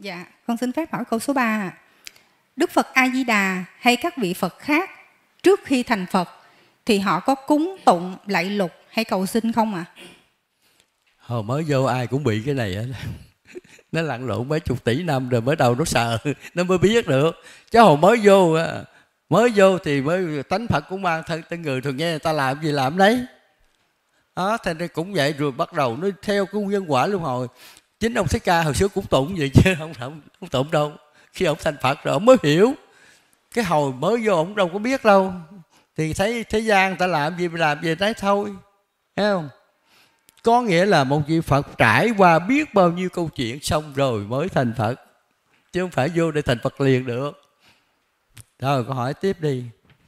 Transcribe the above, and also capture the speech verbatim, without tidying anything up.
Dạ, con xin phép hỏi câu số ba. Đức Phật A Di Đà hay các vị Phật khác trước khi thành Phật thì họ có cúng tụng lạy lục hay cầu xin không ạ? À? Hồi mới vô ai cũng bị cái này á. Nó lặn lộn mấy chục tỷ năm rồi mới đầu nó sợ, nó mới biết được. Chứ hồi mới vô mới vô thì mới tánh Phật cũng mang thân tên người, thường nghe người ta làm gì làm đấy. Đó, thành ra cũng vậy, rồi bắt đầu nó theo cái nhân quả luân hồi. Chính ông Thích Ca hồi xưa cũng tụng vậy chứ không, không, không tụng đâu. Khi ông thành Phật rồi ông mới hiểu. Cái hồi mới vô ông đâu có biết đâu. Thì thấy thế gian người ta làm gì làm gì đấy thôi, thấy không? Có nghĩa là một vị Phật trải qua biết bao nhiêu câu chuyện xong rồi mới thành Phật, chứ không phải vô để thành Phật liền được. Rồi câu hỏi tiếp đi.